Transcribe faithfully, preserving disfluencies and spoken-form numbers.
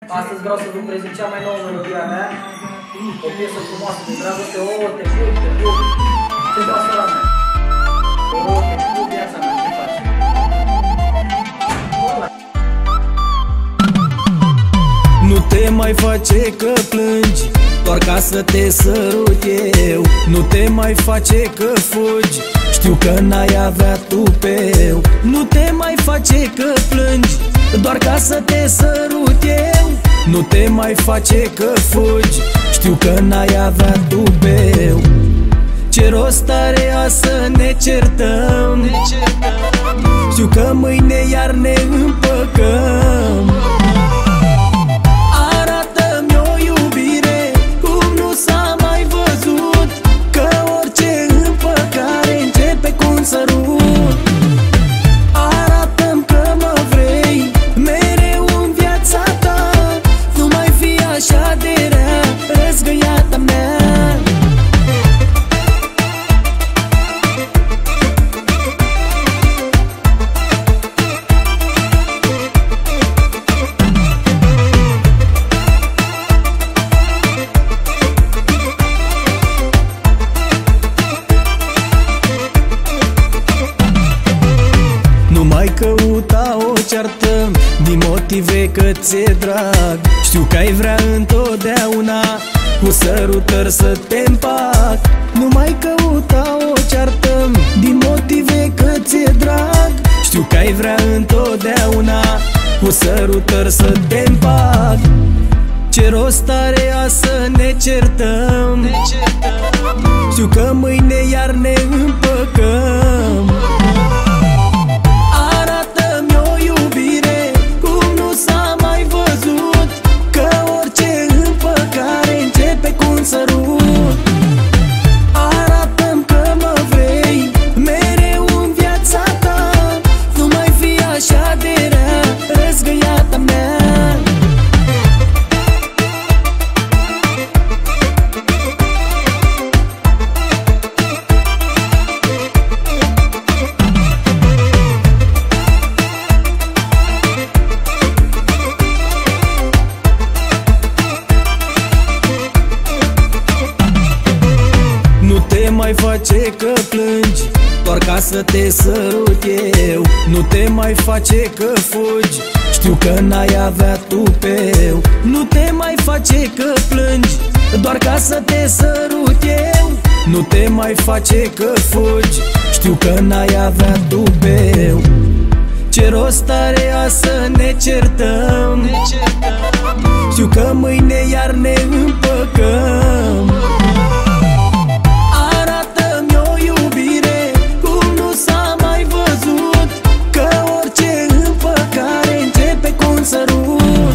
Astăzi vreau să vă prezint cea mai nouă melodie a mea, o piesă frumoasă de dragoste. O, te pup, te pup, ce faci, sora mea? O, te pup, viața mea, ce faci? Nu te mai face că plângi, doar ca să te sărut eu. Nu te mai face că fugi, știu că n-ai avea tupeu. Nu te mai face că plângi, doar ca să te sărut eu. Nu te mai face că fugi, știu că n-ai avea tupeu. Ce rost are a să ne certăm, ne certăm. Știu că mâine iar ne împăcăm. Arată-mi o iubire cum nu s-a mai văzut, că orice împăcare începe cu un sărut. Arată-mi că mă vrei mereu în viața ta, nu mai fi așa de rea, răzgăiata mea. Mai căuta o ceartă din motive că ți-e drag. Știu că ai vrea întotdeauna cu sărutări să te împac. Nu mai căuta o ceartă din motive că ți-e drag. Știu că ai vrea întotdeauna cu sărutări să te împac. Ce rost are a să ne certăm, ne certăm. Știu că mâine iar ne împăcăm. Sărut. Arată-mi că mă vrei mereu în viața ta, nu mai fi așa de rea, răzgăiata mea. Nu te mai face că plângi, doar ca să te sărut eu. Nu te mai face că fugi, știu că n-ai avea tupeu. Nu te mai face că plângi, doar ca să te sărut eu. Nu te mai face că fugi, știu că n-ai avea tupeu. Ce rost are a să ne certăm, ne certăm. Știu că mâine iar ne împăcăm. Sărut.